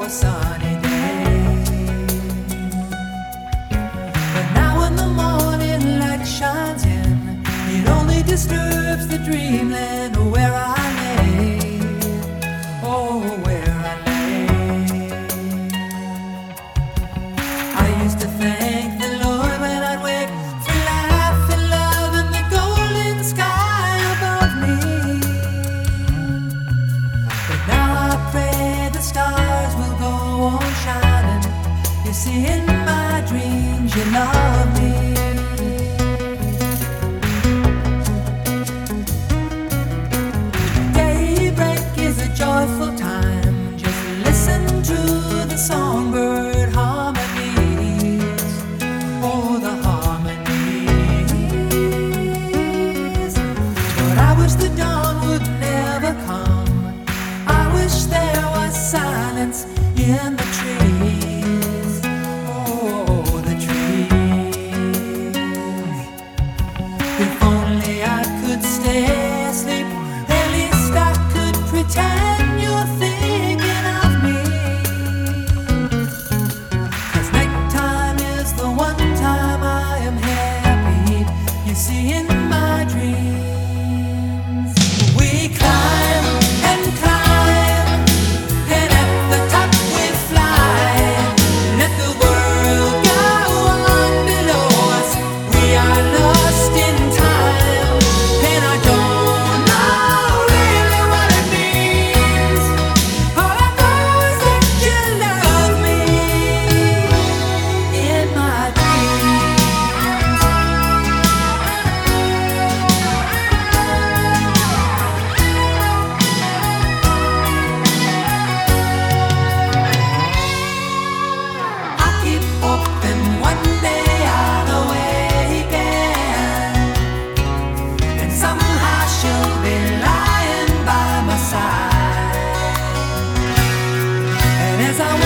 a sunny day. But now when the morning light shines in, it only disturbs the dreamland where I lay. Oh, where I lay. I used to thank the Lord when I'd wake for life and love and the golden sky above me. But now I pray the stars will go on shining. You see, in my dreams you love me. Joyful time, just listen to the songbird harmonies. Oh, the harmonies. But I wish the dawn would never come. I wish there was silence in the trees. Oh, the trees. If only I could stay asleep, at least I could pretend you're thinking of me. 'Cause nighttime is the one time I am happy. You see, in my dreams we climb and climb, and at the top we fly. Let the world go on below us. We are lost in time, and I don't know really what it means. All I know is that you love me in my dreams. I keep hoping one day I'll awaken, and somehow she'll be lying by my side. And as I